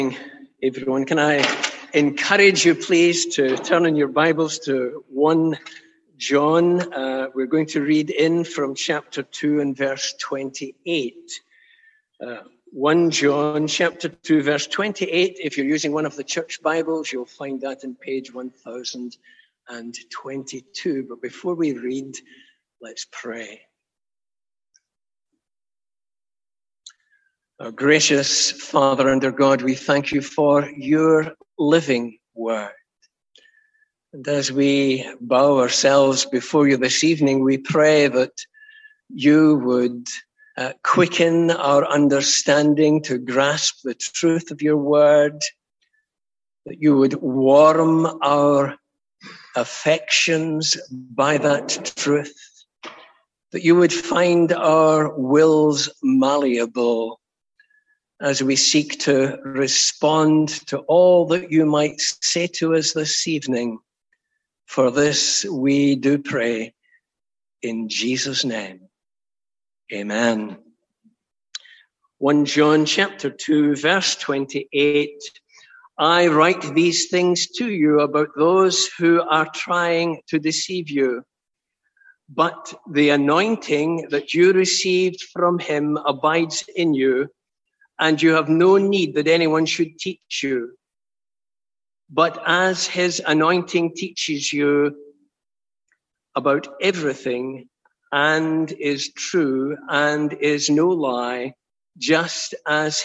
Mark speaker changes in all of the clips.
Speaker 1: Everyone, can I encourage you, please, to turn in your Bibles to 1 John. We're going to read in from chapter 2 and verse 28. 1 John chapter 2, verse 28. If you're using one of the church Bibles, you'll find that in page 1022. But before we read, let's pray. Our gracious Father and our God, we thank you for your living word. And as we bow ourselves before you this evening, we pray that you would quicken our understanding to grasp the truth of your word, that you would warm our affections by that truth, that you would find our wills malleable as we seek to respond to all that you might say to us this evening. For this we do pray in Jesus' name. Amen. 1 John chapter 2, verse 28. I write these things to you about those who are trying to deceive you. But the anointing that you received from him abides in you, and you have no need that anyone should teach you. But as his anointing teaches you about everything and is true and is no lie, just as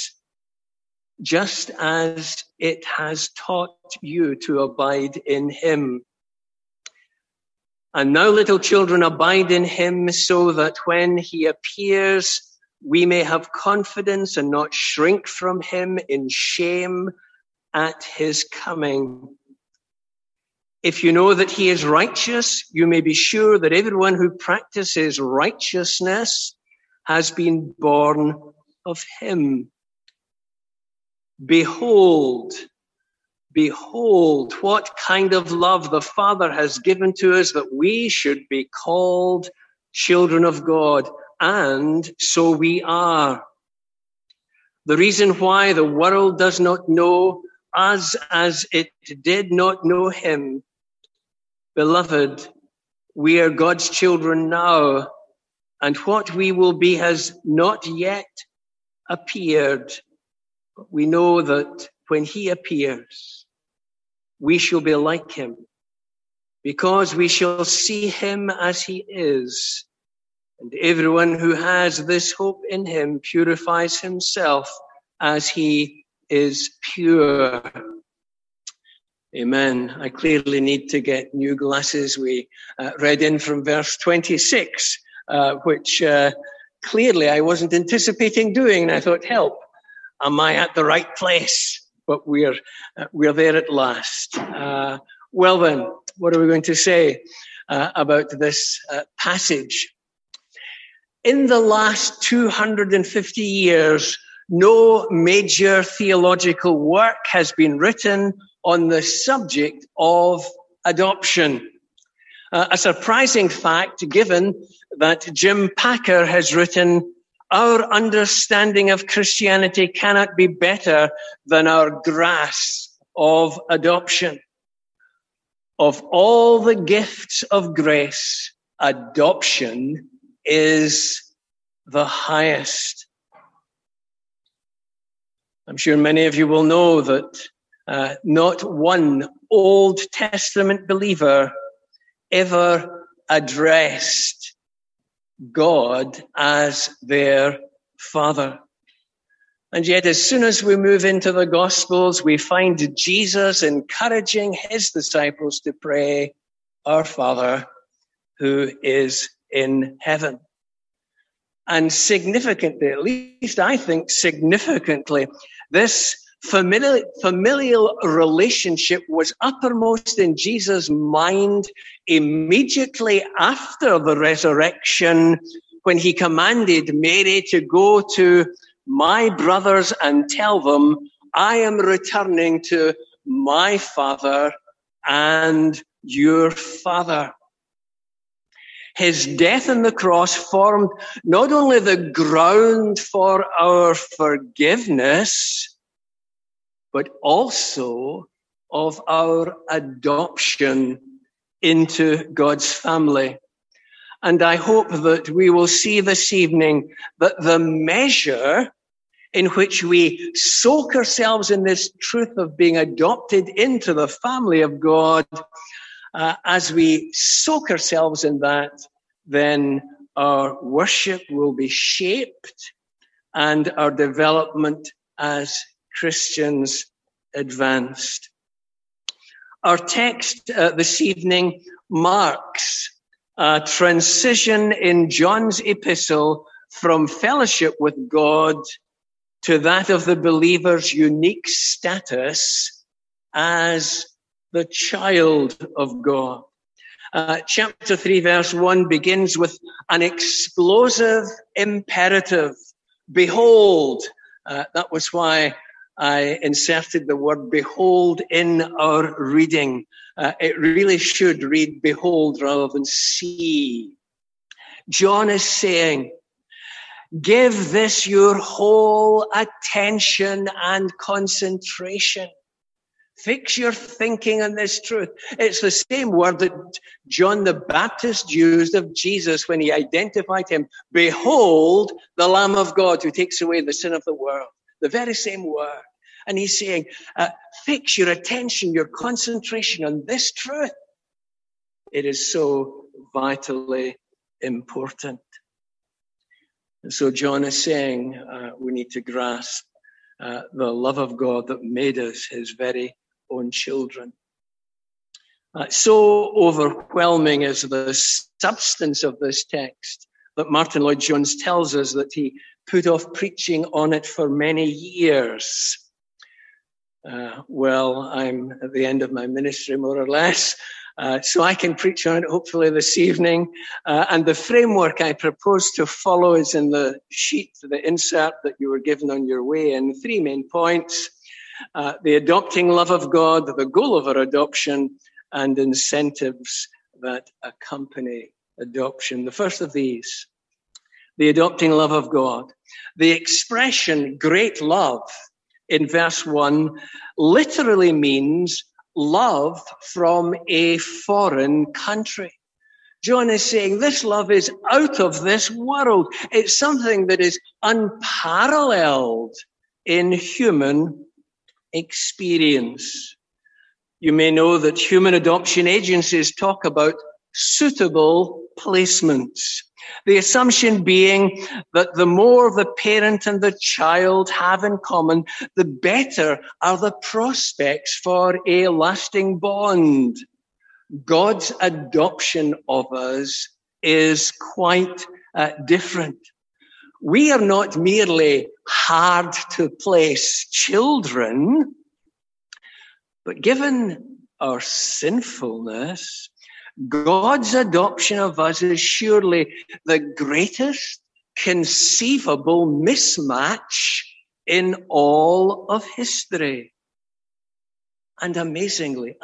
Speaker 1: it has taught you to abide in him. And now, little children, abide in him, so that when he appears, we may have confidence and not shrink from him in shame at his coming. If you know that he is righteous, you may be sure that everyone who practices righteousness has been born of him. Behold, what kind of love the Father has given to us, that we should be called children of God. And so we are. The reason why the world does not know us as it did not know him. Beloved, we are God's children now, and what we will be has not yet appeared. But we know that when he appears, we shall be like him, because we shall see him as he is. And everyone who has this hope in him purifies himself as he is pure. Amen. I clearly need to get new glasses. We read in from verse 26, which clearly I wasn't anticipating doing. And I thought, help, am I at the right place? But we're there at last. Well then, what are we going to say about this passage? In the last 250 years, no major theological work has been written on the subject of adoption. A surprising fact, given that Jim Packer has written, "Our understanding of Christianity cannot be better than our grasp of adoption. Of all the gifts of grace, adoption is the highest." I'm sure many of you will know that not one Old Testament believer ever addressed God as their Father. And yet, as soon as we move into the Gospels, we find Jesus encouraging his disciples to pray, "Our Father who is in heaven." And significantly, at least I think significantly, this familial relationship was uppermost in Jesus' mind immediately after the resurrection, when he commanded Mary to go to my brothers and tell them, "I am returning to my Father and your Father." His death on the cross formed not only the ground for our forgiveness, but also of our adoption into God's family. And I hope that we will see this evening that the measure in which we soak ourselves in this truth of being adopted into the family of God, as we soak ourselves in that, then our worship will be shaped and our development as Christians advanced. Our text this evening marks a transition in John's epistle from fellowship with God to that of the believer's unique status as the child of God. Chapter 3, verse 1 begins with an explosive imperative. Behold, that was why I inserted the word behold in our reading. It really should read behold rather than see. John is saying, give this your whole attention and concentration. Fix your thinking on this truth. It's the same word that John the Baptist used of Jesus when he identified him. Behold, the Lamb of God who takes away the sin of the world. The very same word. And he's saying, fix your attention, your concentration on this truth. It is so vitally important. And so John is saying we need to grasp the love of God that made us his very own children. So overwhelming is the substance of this text that Martin Lloyd-Jones tells us that he put off preaching on it for many years. Well, I'm at the end of my ministry, more or less, so I can preach on it hopefully this evening. And the framework I propose to follow is in the sheet, the insert that you were given on your way in. 3 main points: the adopting love of God, the goal of our adoption, and incentives that accompany adoption. The first of these, the adopting love of God. The expression great love in verse 1 literally means love from a foreign country. John is saying this love is out of this world. It's something that is unparalleled in human experience. You may know that human adoption agencies talk about suitable placements. The assumption being that the more the parent and the child have in common, the better are the prospects for a lasting bond. God's adoption of us is quite different. We are not merely hard to place children, but given our sinfulness, God's adoption of us is surely the greatest conceivable mismatch in all of history. And amazingly,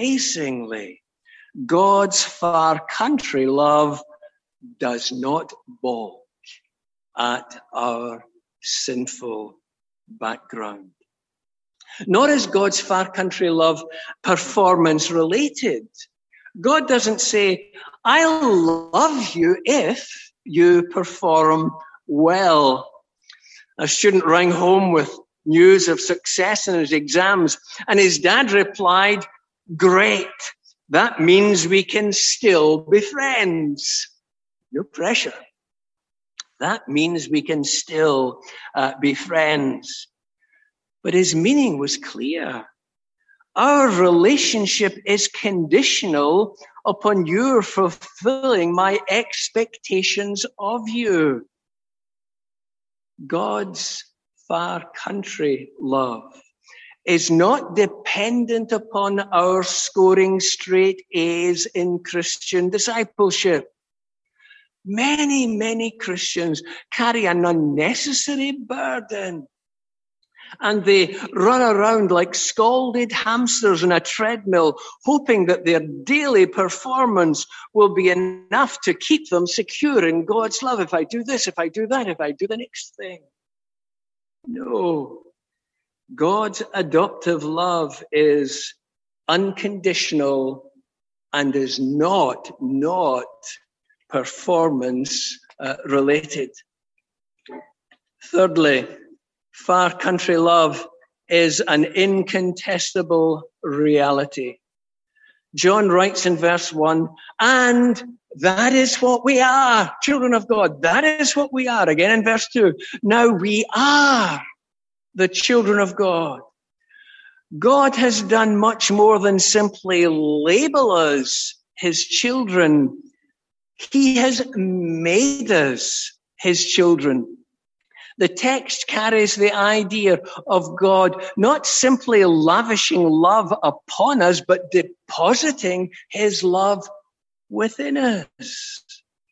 Speaker 1: God's far country love does not balk at our sinful background. Nor is God's far country love performance related. God doesn't say, I'll love you if you perform well. A student rang home with news of success in his exams, and his dad replied, great. That means we can still be friends. No pressure. That means we can still be friends. But his meaning was clear. Our relationship is conditional upon your fulfilling my expectations of you. God's far country love is not dependent upon our scoring straight A's in Christian discipleship. Many Christians carry an unnecessary burden. And they run around like scalded hamsters on a treadmill, hoping that their daily performance will be enough to keep them secure in God's love. If I do this, if I do that, if I do the next thing. No. God's adoptive love is unconditional and is not performance related. Thirdly, far country love is an incontestable reality. John writes in verse 1, and that is what we are, children of God. That is what we are. Again in verse 2, now we are the children of God. God has done much more than simply label us his children. He has made us his children. The text carries the idea of God not simply lavishing love upon us, but depositing his love within us.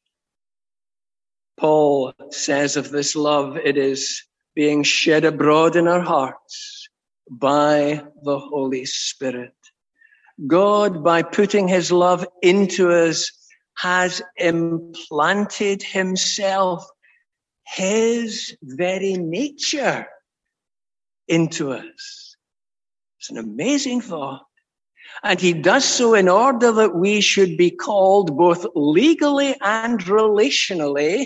Speaker 1: Paul says of this love, it is being shed abroad in our hearts by the Holy Spirit. God, by putting his love into us, has implanted himself, his very nature, into us. It's an amazing thought. And he does so in order that we should be called both legally and relationally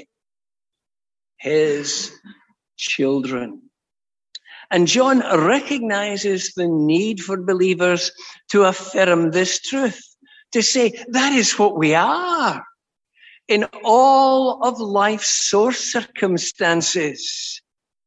Speaker 1: his children. And John recognizes the need for believers to affirm this truth, to say, that is what we are. In all of life's source circumstances,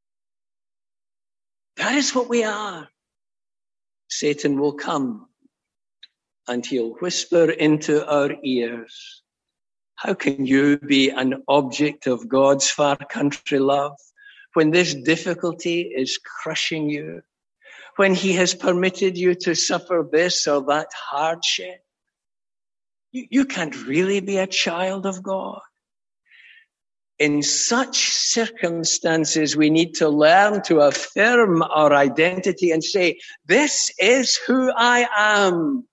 Speaker 1: that is what we are. Satan will come and he'll whisper into our ears, how can you be an object of God's far country love when this difficulty is crushing you, when he has permitted you to suffer this or that hardship? You can't really be a child of God. In such circumstances, we need to learn to affirm our identity and say, this is who I am.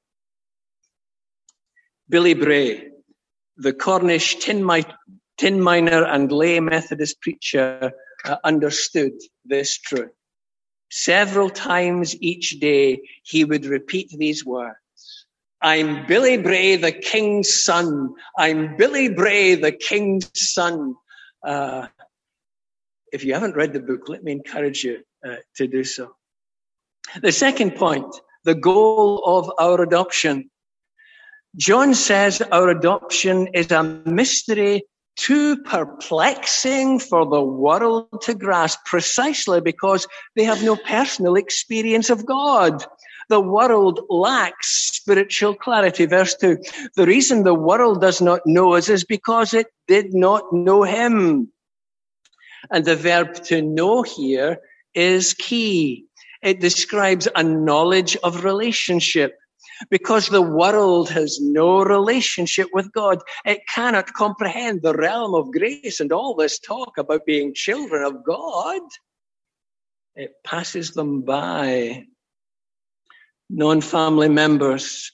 Speaker 1: Billy Bray, the Cornish tin miner and lay Methodist preacher, understood this truth. Several times each day, he would repeat these words. I'm Billy Bray, the king's son. I'm Billy Bray, the king's son. If you haven't read the book, let me encourage you to do so. The second point, the goal of our adoption. John says our adoption is a mystery too perplexing for the world to grasp, precisely because they have no personal experience of God. The world lacks spiritual clarity. Verse 2, the reason the world does not know us is because it did not know him. And the verb to know here is key. It describes a knowledge of relationship. Because the world has no relationship with God, it cannot comprehend the realm of grace and all this talk about being children of God. It passes them by. Non-family members,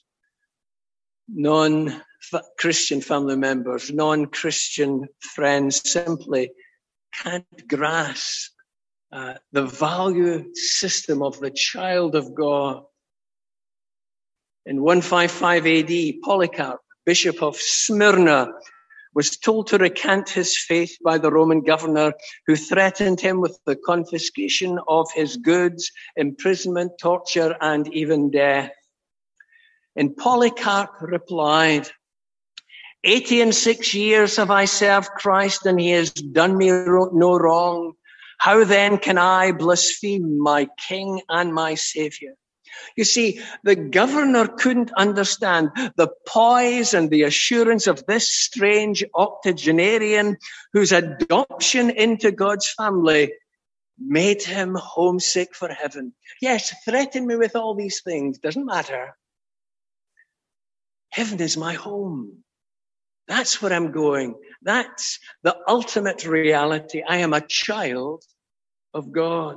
Speaker 1: non-Christian family members, non-Christian friends simply can't grasp the value system of the child of God. In 155 AD, Polycarp, Bishop of Smyrna, was told to recant his faith by the Roman governor, who threatened him with the confiscation of his goods, imprisonment, torture, and even death. And Polycarp replied, 86 years have I served Christ, and he has done me no wrong. How then can I blaspheme my King and my Savior? You see, the governor couldn't understand the poise and the assurance of this strange octogenarian whose adoption into God's family made him homesick for heaven. Yes, threaten me with all these things, doesn't matter. Heaven is my home. That's where I'm going. That's the ultimate reality. I am a child of God.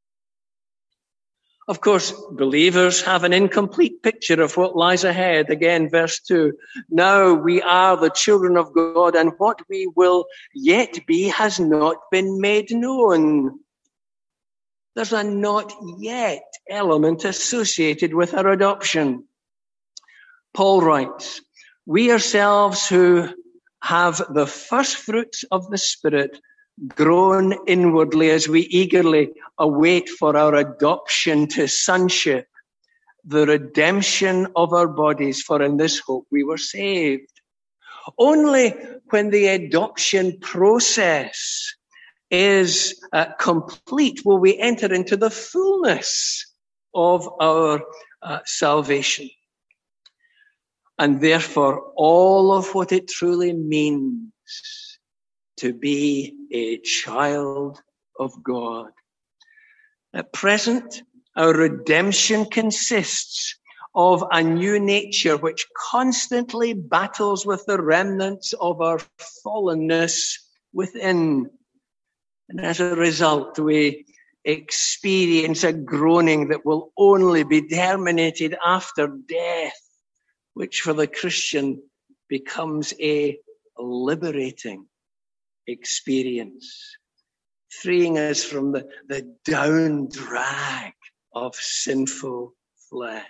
Speaker 1: Of course, believers have an incomplete picture of what lies ahead. Again, verse 2. Now we are the children of God, and what we will yet be has not been made known. There's a not yet element associated with our adoption. Paul writes, we ourselves who have the first fruits of the Spirit groan inwardly as we eagerly await for our adoption to sonship, the redemption of our bodies, for in this hope we were saved. Only when the adoption process is complete will we enter into the fullness of our salvation. And therefore, all of what it truly means to be a child of God. At present, our redemption consists of a new nature which constantly battles with the remnants of our fallenness within. And as a result, we experience a groaning that will only be terminated after death, which for the Christian becomes a liberating experience, freeing us from the down drag of sinful flesh.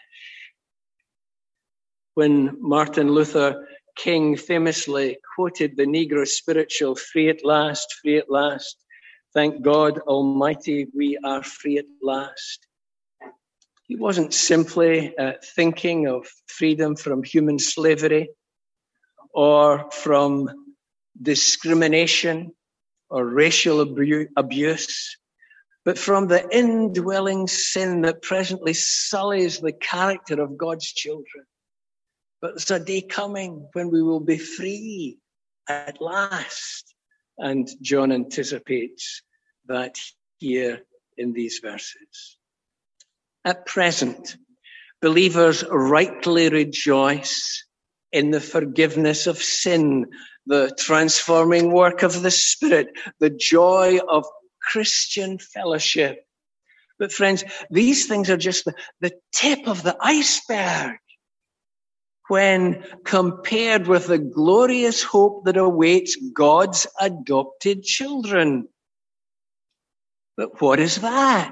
Speaker 1: When Martin Luther King famously quoted the Negro spiritual, free at last, thank God Almighty, we are free at last. He wasn't simply thinking of freedom from human slavery or from discrimination or racial abuse, but from the indwelling sin that presently sullies the character of God's children. But there's a day coming when we will be free at last. And John anticipates that here in these verses. At present, believers rightly rejoice in the forgiveness of sin, the transforming work of the Spirit, the joy of Christian fellowship. But friends, these things are just the tip of the iceberg when compared with the glorious hope that awaits God's adopted children. But what is that?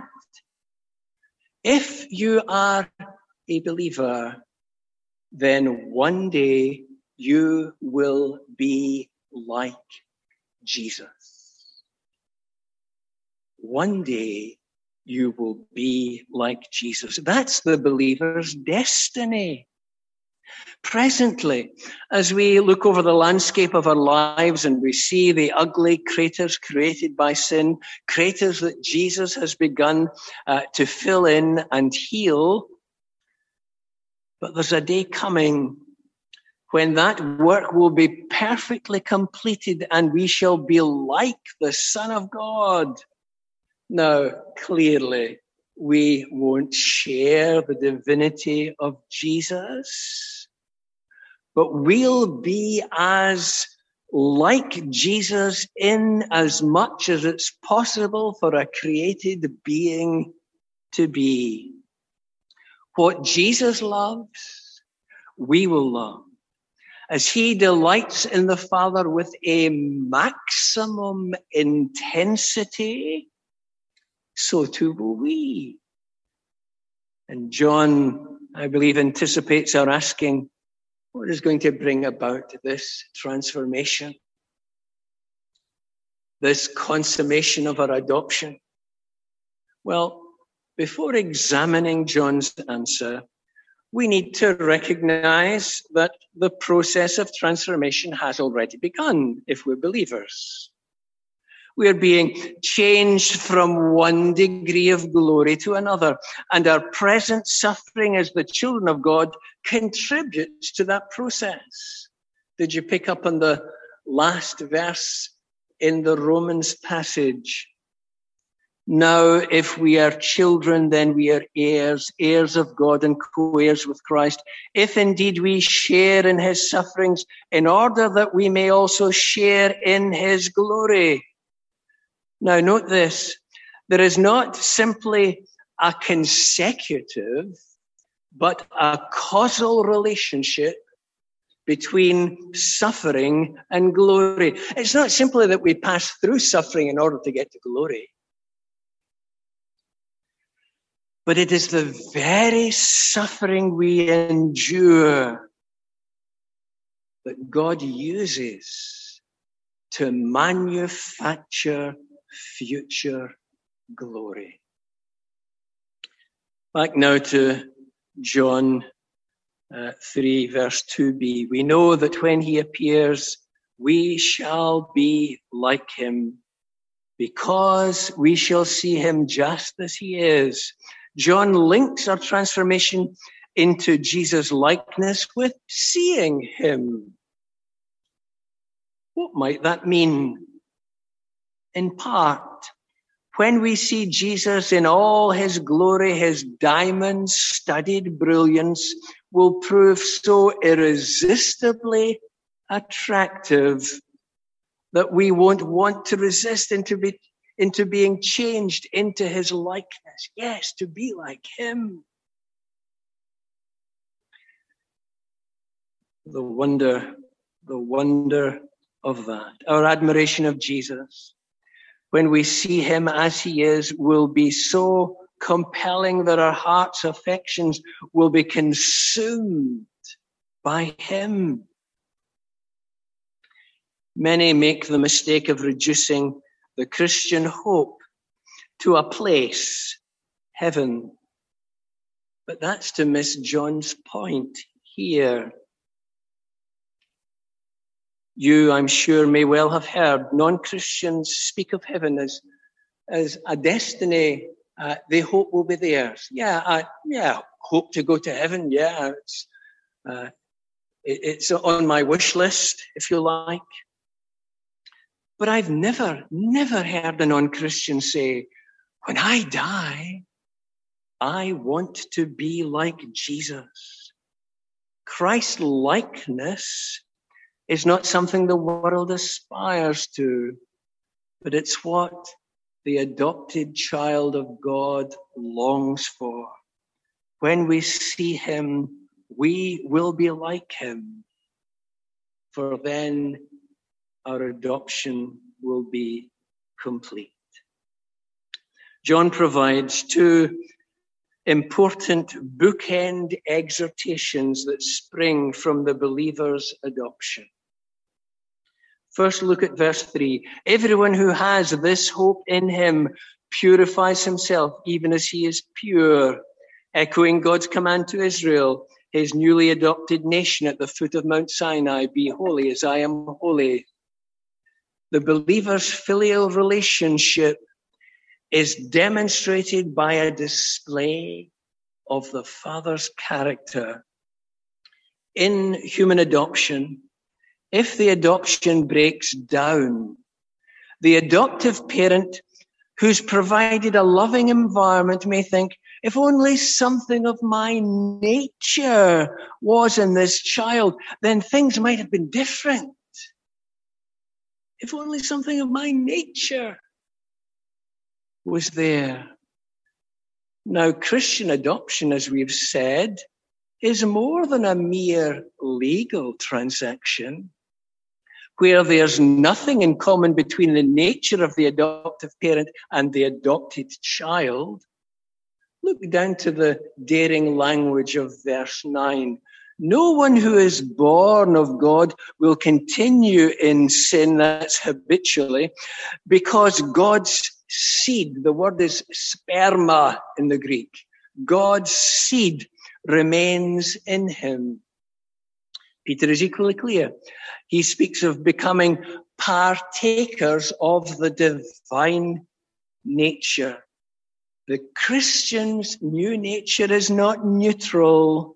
Speaker 1: If you are a believer, then one day you will be like Jesus. One day you will be like Jesus. That's the believer's destiny. Presently, as we look over the landscape of our lives and we see the ugly craters created by sin, craters that Jesus has begun to fill in and heal, but there's a day coming when that work will be perfectly completed and we shall be like the Son of God. Now, clearly, we won't share the divinity of Jesus, but we'll be as like Jesus in as much as it's possible for a created being to be. What Jesus loves, we will love. As he delights in the Father with a maximum intensity, so too will we. And John, I believe, anticipates our asking, what is going to bring about this transformation? This consummation of our adoption? Well, before examining John's answer, we need to recognize that the process of transformation has already begun if we're believers. We are being changed from one degree of glory to another, and our present suffering as the children of God contributes to that process. Did you pick up on the last verse in the Romans passage? Now, if we are children, then we are heirs, heirs of God and co-heirs with Christ, if indeed we share in his sufferings, in order that we may also share in his glory. Now, note this. There is not simply a consecutive, but a causal relationship between suffering and glory. It's not simply that we pass through suffering in order to get to glory. But it is the very suffering we endure that God uses to manufacture future glory. Back now to John 3, verse 2b. We know that when he appears, we shall be like him, because we shall see him just as he is. John links our transformation into Jesus' likeness with seeing him. What might that mean? In part, when we see Jesus in all his glory, his diamond-studded brilliance will prove so irresistibly attractive that we won't want to resist into being changed into his likeness. Yes, to be like him. The wonder of that. Our admiration of Jesus, when we see him as he is, will be so compelling that our heart's affections will be consumed by him. Many make the mistake of reducing the Christian hope to a place, heaven. But that's to miss John's point here. You, I'm sure, may well have heard non-Christians speak of heaven as a destiny they hope will be theirs. Hope to go to heaven. Yeah, it's on my wish list, if you like. But I've never heard a non-Christian say, when I die, I want to be like Jesus. Christ-likeness is not something the world aspires to, but it's what the adopted child of God longs for. When we see him, we will be like him, for then our adoption will be complete. John provides two important bookend exhortations that spring from the believer's adoption. First, look at verse 3. Everyone who has this hope in him purifies himself even as he is pure, echoing God's command to Israel, his newly adopted nation at the foot of Mount Sinai, be holy as I am holy. The believer's filial relationship is demonstrated by a display of the Father's character. In human adoption, if the adoption breaks down, the adoptive parent who's provided a loving environment may think, if only something of my nature was in this child, then things might have been different. If only something of my nature was there. Now, Christian adoption, as we've said, is more than a mere legal transaction where there's nothing in common between the nature of the adoptive parent and the adopted child. Look down to the daring language of verse 9. No one who is born of God will continue in sin, that's habitually, because God's seed, the word is sperma in the Greek, God's seed remains in him. Peter is equally clear. He speaks of becoming partakers of the divine nature. The Christian's new nature is not neutral,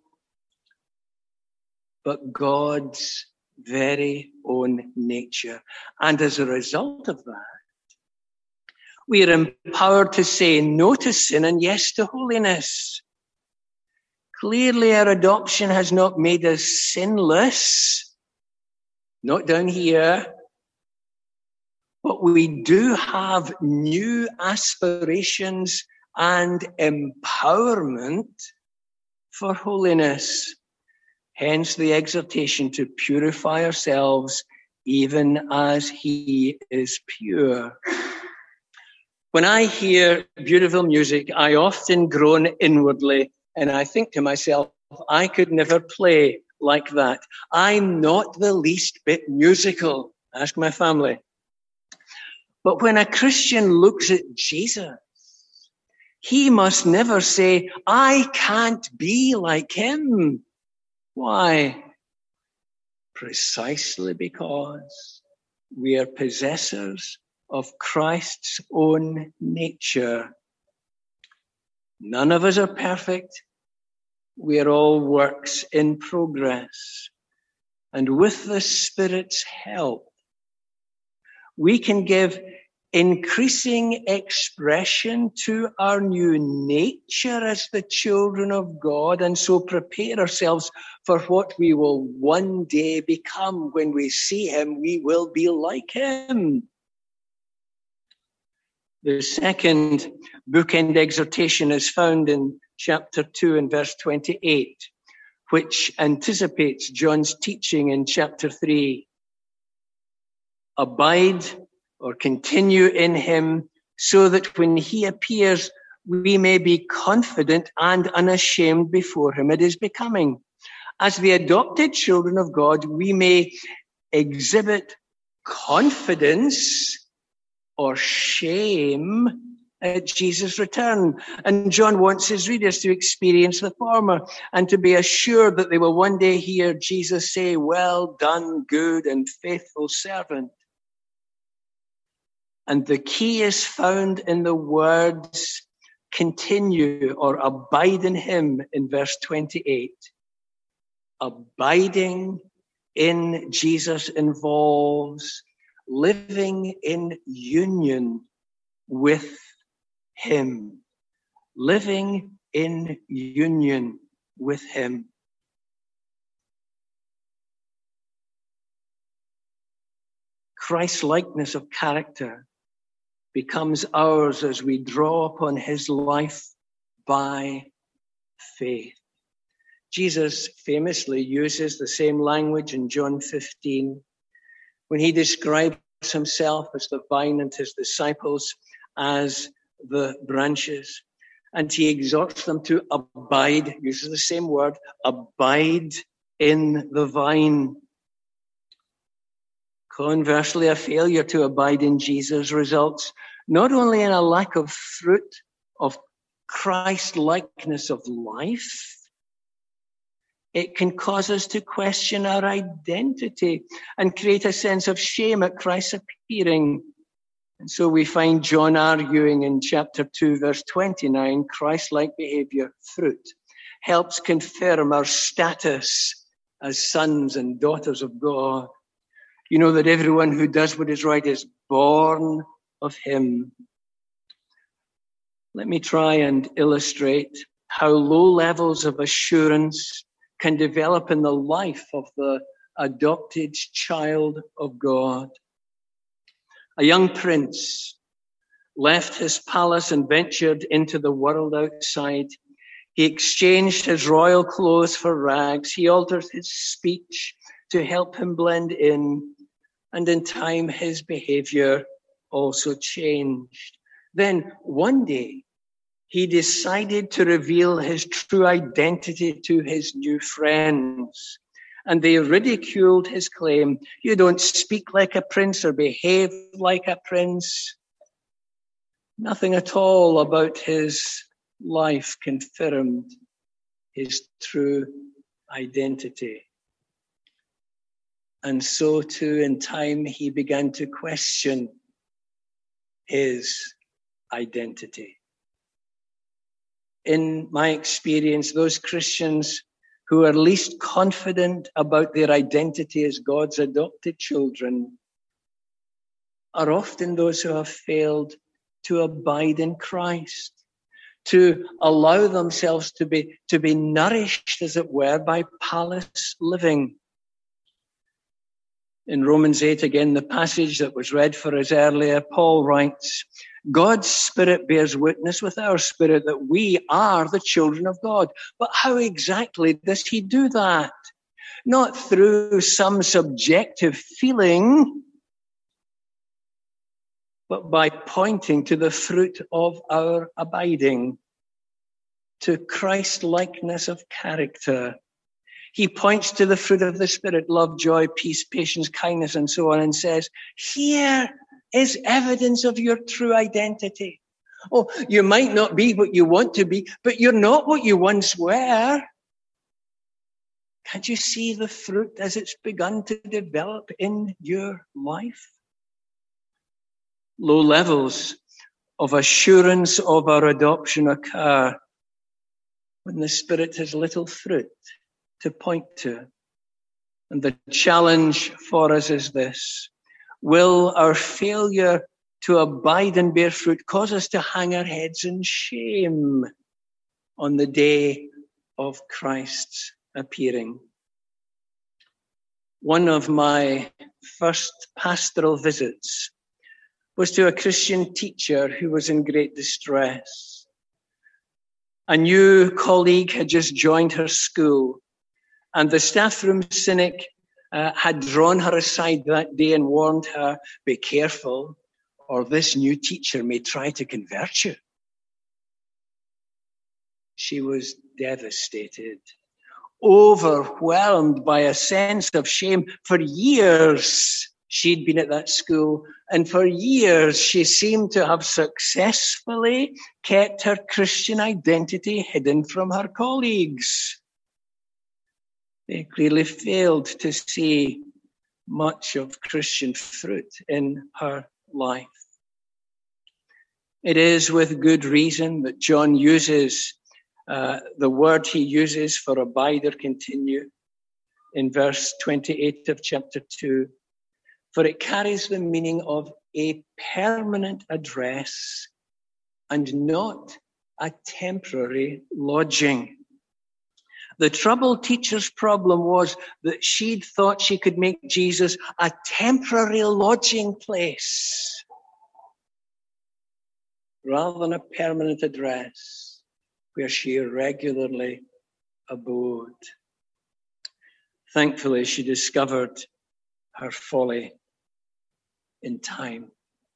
Speaker 1: but God's very own nature. And as a result of that, we are empowered to say no to sin and yes to holiness. Clearly, our adoption has not made us sinless, not down here, but we do have new aspirations and empowerment for holiness. Hence the exhortation to purify ourselves even as he is pure. When I hear beautiful music, I often groan inwardly, and I think to myself, I could never play like that. I'm not the least bit musical. Ask my family. But when a Christian looks at Jesus, he must never say, I can't be like him. Why? Precisely because we are possessors of Christ's own nature. None of us are perfect. We are all works in progress. And with the Spirit's help, we can give increasing expression to our new nature as the children of God, and so prepare ourselves for what we will one day become. When we see him, we will be like him. The second bookend exhortation is found in chapter 2 and verse 28, which anticipates John's teaching in chapter 3. Abide or continue in him, so that when he appears, we may be confident and unashamed before him. It is becoming. As the adopted children of God, we may exhibit confidence or shame at Jesus' return. And John wants his readers to experience the former and to be assured that they will one day hear Jesus say, well done, good and faithful servant. And the key is found in the words continue or abide in him in verse 28. Abiding in Jesus involves living in union with him. Living in union with him. Christ's likeness of character becomes ours as we draw upon his life by faith. Jesus famously uses the same language in John 15 when he describes himself as the vine and his disciples as the branches. And he exhorts them to abide, uses the same word, abide in the vine. Conversely, a failure to abide in Jesus results not only in a lack of fruit of Christ-likeness of life, it can cause us to question our identity and create a sense of shame at Christ's appearing. And so we find John arguing in chapter 2, verse 29, Christ-like behavior, fruit, helps confirm our status as sons and daughters of God. You know that everyone who does what is right is born of him. Let me try and illustrate how low levels of assurance can develop in the life of the adopted child of God. A young prince left his palace and ventured into the world outside. He exchanged his royal clothes for rags. He altered his speech to help him blend in. And in time, his behavior also changed. Then one day, he decided to reveal his true identity to his new friends. And they ridiculed his claim. You don't speak like a prince or behave like a prince. Nothing at all about his life confirmed his true identity. And so too, in time, he began to question his identity. In my experience, those Christians who are least confident about their identity as God's adopted children are often those who have failed to abide in Christ, to allow themselves to be nourished, as it were, by palace living. In Romans 8, again, the passage that was read for us earlier, Paul writes, God's Spirit bears witness with our spirit that we are the children of God. But how exactly does he do that? Not through some subjective feeling, but by pointing to the fruit of our abiding, to Christ-likeness of character. He points to the fruit of the Spirit, love, joy, peace, patience, kindness, and so on, and says, here is evidence of your true identity. Oh, you might not be what you want to be, but you're not what you once were. Can't you see the fruit as it's begun to develop in your life? Low levels of assurance of our adoption occur when the Spirit has little fruit to point to. And the challenge for us is this: will our failure to abide and bear fruit cause us to hang our heads in shame on the day of Christ's appearing? One of my first pastoral visits was to a Christian teacher who was in great distress. A new colleague had just joined her school, and the staff room cynic had drawn her aside that day and warned her, be careful, or this new teacher may try to convert you. She was devastated, overwhelmed by a sense of shame. For years, she'd been at that school, and for years, she seemed to have successfully kept her Christian identity hidden from her colleagues. They clearly failed to see much of Christian fruit in her life. It is with good reason that John uses the word he uses for abide or continue in verse 28 of chapter 2, for it carries the meaning of a permanent address and not a temporary lodging. The troubled teacher's problem was that she'd thought she could make Jesus a temporary lodging place rather than a permanent address where she regularly abode. Thankfully, she discovered her folly in time.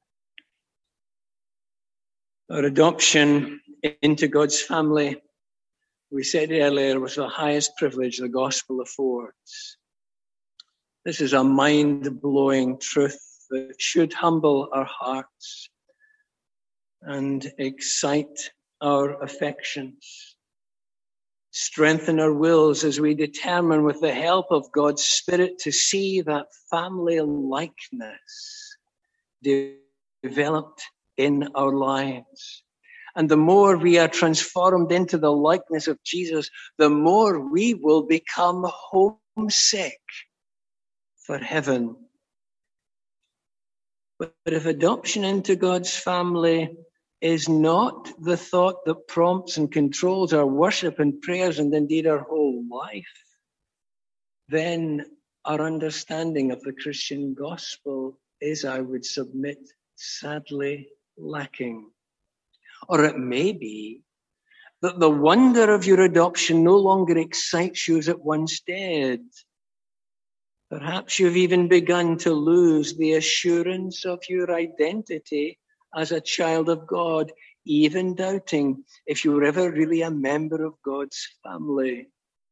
Speaker 1: Our adoption into God's family, we said earlier, was the highest privilege the gospel affords. This is a mind-blowing truth that should humble our hearts and excite our affections, strengthen our wills as we determine with the help of God's Spirit to see that family likeness developed in our lives. And the more we are transformed into the likeness of Jesus, the more we will become homesick for heaven. But if adoption into God's family is not the thought that prompts and controls our worship and prayers and indeed our whole life, then our understanding of the Christian gospel is, I would submit, sadly lacking. Or it may be that the wonder of your adoption no longer excites you as it once did. Perhaps you've even begun to lose the assurance of your identity as a child of God, even doubting if you were ever really a member of God's family.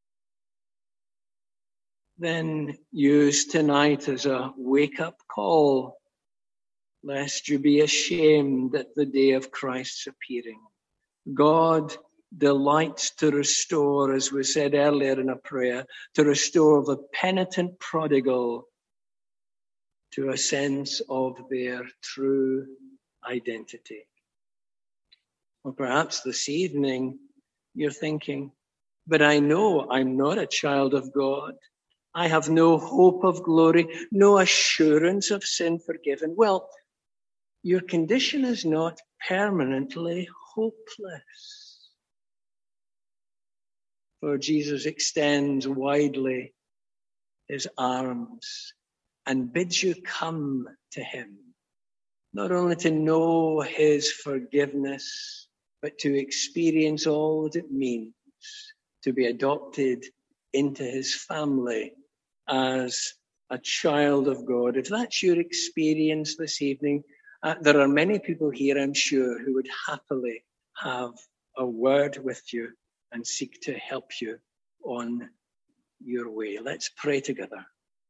Speaker 1: Then use tonight as a wake-up call, lest you be ashamed at the day of Christ's appearing. God delights to restore, as we said earlier in a prayer, to restore the penitent prodigal to a sense of their true identity. Or perhaps this evening you're thinking, but I know I'm not a child of God. I have no hope of glory, no assurance of sin forgiven. Well, your condition is not permanently hopeless. For Jesus extends widely his arms and bids you come to him, not only to know his forgiveness, but to experience all that it means to be adopted into his family as a child of God. If that's your experience this evening, There are many people here, I'm sure, who would happily have a word with you and seek to help you on your way. Let's pray together.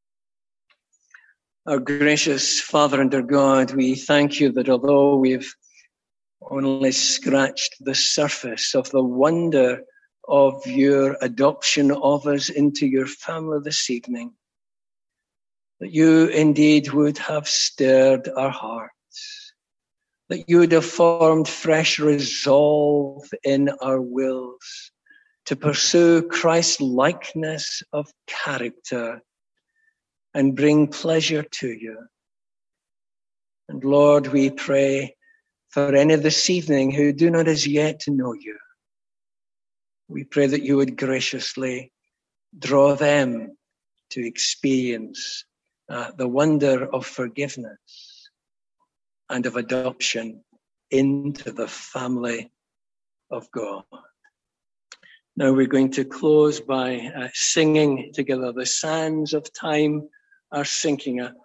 Speaker 1: Our gracious Father and our God, we thank you that although we've only scratched the surface of the wonder of your adoption of us into your family this evening, that you indeed would have stirred our hearts, that you would have formed fresh resolve in our wills to pursue Christ's likeness of character and bring pleasure to you. And Lord, we pray for any this evening who do not as yet know you. We pray that you would graciously draw them to experience the wonder of forgiveness and of adoption into the family of God. Now we're going to close by singing together. The sands of time are sinking.